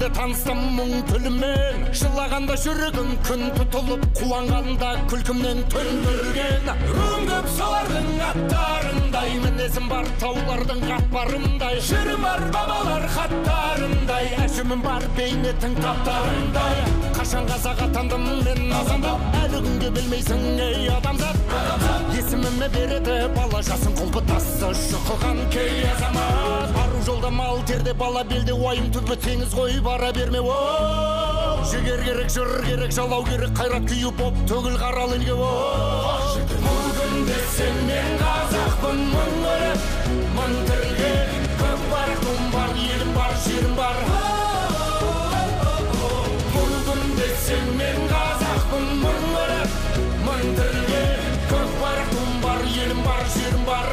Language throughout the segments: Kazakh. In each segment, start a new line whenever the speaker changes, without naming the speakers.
жүрегімді таныстым мұң тілімен, жылағанда жүрегім күн тұтылып, қуанғанда күлкімнен төндірген. Руым көп солардың аттарындай, мінезім бар таулардың қатпарындай, жырым бар бабалар хаттарындай, әжімім бар бейнетің таптарындай. Қашан қазақ атандым мен азамат, әлі күнге білмейсің ей адамзат. Есіміме береді бала жасын құлпытасы шұқыған кей азамат. Ару жолда мал терде бала белде, уайым түбі теңіз ғой бара берме. Жігер керек, жыр керек, жалау керек, қайрат күйі боп төгіл қарал елге. Бүгін десем мен қазақпын, мың өліп, мың тірілген, көк барқым бар, елім бар, жерім бар. Бүгін десем мен қазақпын, мың өліп, мың тірілген, көк барқым бар, елім бар, жерім бар.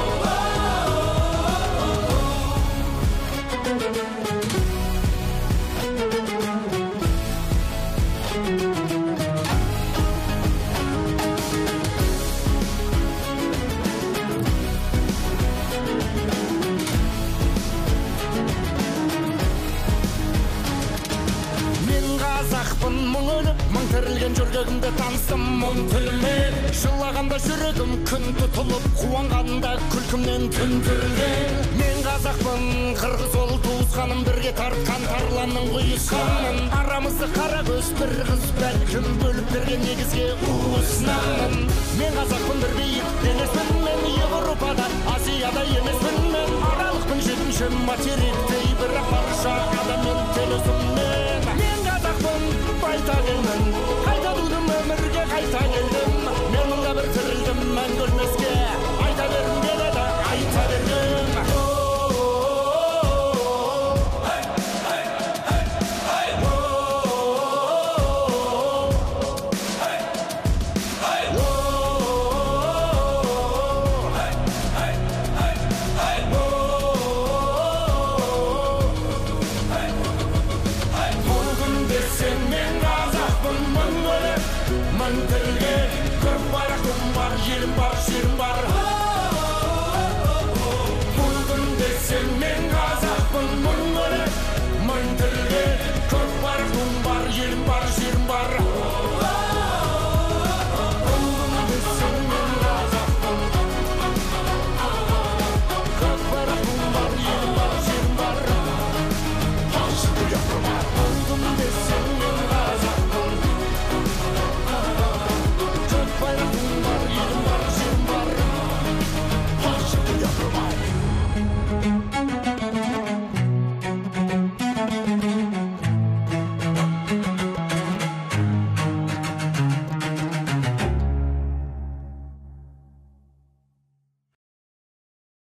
Қазақпын мың өліп, мың тірілген, жүрегімді таныстым мұң тілімен, жылағанда жүрегім күн тұтылып, қуанғанда күлкімнен түндірілген. Мен қазақпын, қырғыз ол туысқаным, бірге тартқан тарланның құйысқанын, арамызды қара көз бір қыз бәлкім бөліп берген негізге уысынамын. Мен қазақпын, бір биік денеспін мен, Европада, Азияда емеспін мен, аралықпын жетінші материктей, бір парша адаммен телесіммен. Байта келмін, қайта тудым өмірге, қайта келдім. Мен мұнда бір тірілдім, мәңгі өлмеске, айта бергім келеді, айта бергім. Мың тірілген, көк барқым бар, елім бар, жерім бар. Бүгін десем мен қазақпын, мың өліп, мың тірілген, көк барқым бар, елім бар, жерім бар.